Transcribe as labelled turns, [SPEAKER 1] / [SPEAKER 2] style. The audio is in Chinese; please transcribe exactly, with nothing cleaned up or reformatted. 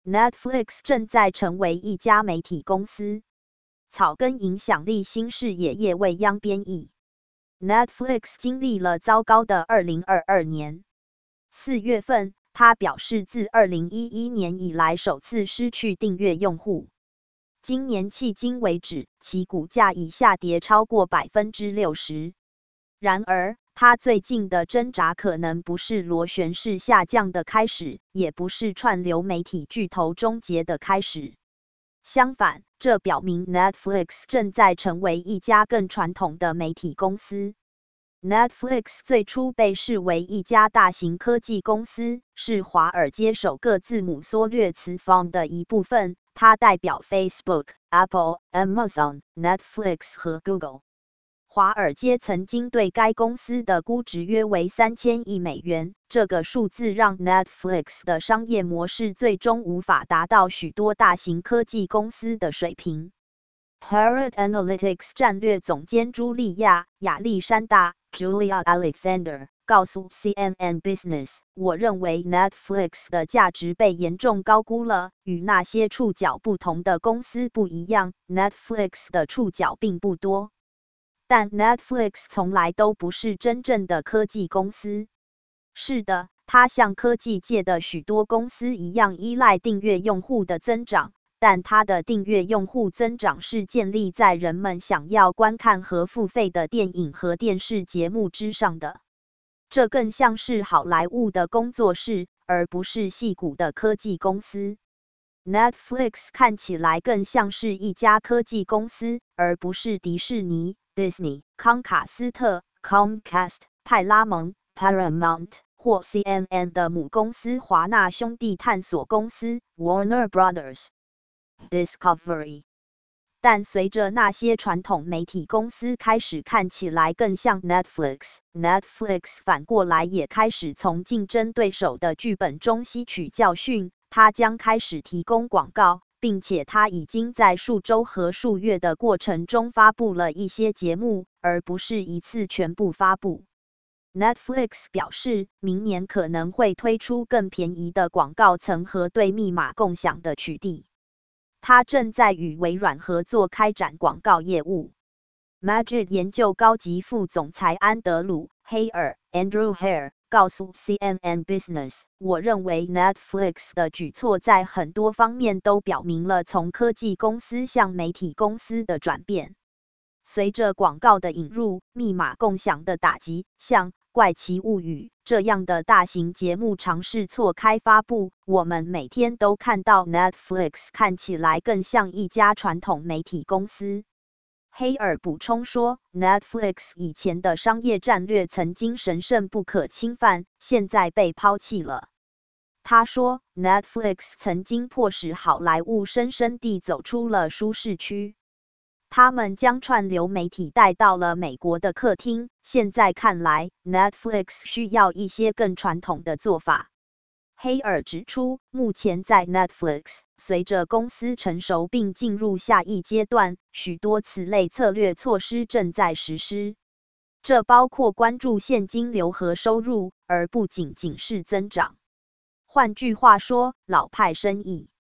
[SPEAKER 1] Netflix 正在成为一家媒体公司。草根影响力新视野叶未央编译。Netflix 经历了糟糕的二零二二年。四月份，他表示自二零一一年以来首次失去订阅用户。今年迄今为止，其股价已下跌超过 百分之六十。然而，他最近的挣扎可能不是螺旋式下降的开始，也不是串流媒体巨头终结的开始。相反，这表明 Netflix 正在成为一家更传统的媒体公司。Netflix 最初被视为一家大型科技公司，是华尔街首个字母缩略词 F O M 的一部分，它代表 Facebook、Apple、Amazon、Netflix 和 Google。华尔街曾经对该公司的估值约为三千亿美元，这个数字让 Netflix 的商业模式最终无法达到许多大型科技公司的水平。Harrod Analytics 战略总监茱莉亚·亚历山大 （Julia Alexander） 告诉 C N N Business：“ 我认为 Netflix 的价值被严重高估了。与那些触角不同的公司不一样 ，Netflix 的触角并不多。但 Netflix 从来都不是真正的科技公司。是的，它像科技界的许多公司一样依赖订阅用户的增长，但它的订阅用户增长是建立在人们想要观看和付费的电影和电视节目之上的。这更像是好莱坞的工作室，而不是矽谷的科技公司。Netflix 看起来更像是一家科技公司，而不是迪士尼。Disney、康卡斯特 Comcast、派拉蒙 Paramount 或 C N N 的母公司华纳兄弟探索公司 Warner Brothers Discovery。但随着那些传统媒体公司开始看起来更像 Netflix， Netflix 反过来也开始从竞争对手的剧本中吸取教训，它将开始提供广告。并且他已经在数周和数月的过程中发布了一些节目，而不是一次全部发布。Netflix 表示，明年可能会推出更便宜的广告层和对密码共享的取缔。他正在与微软合作开展广告业务。Magid 研究高级副总裁安德鲁·黑尔 Andrew Hare告诉 C N N Business：“ 我认为 Netflix 的举措在很多方面都表明了从科技公司向媒体公司的转变。随着广告的引入，密码共享的打击，像《怪奇物语》这样的大型节目尝试错开发布，我们每天都看到 Netflix 看起来更像一家传统媒体公司。”黑尔补充说 ，Netflix 以前的商业战略曾经神圣不可侵犯，现在被抛弃了。他说 ，Netflix 曾经迫使好莱坞深深地走出了舒适区。他们将串流媒体带到了美国的客厅，现在看来 ，Netflix 需要一些更传统的做法。黑尔指出，目前在 Netflix， 随着公司成熟并进入下一阶段，许多此类策略措施正在实施。这包括关注现金流和收入，而不仅仅是增长。换句话说，老派生意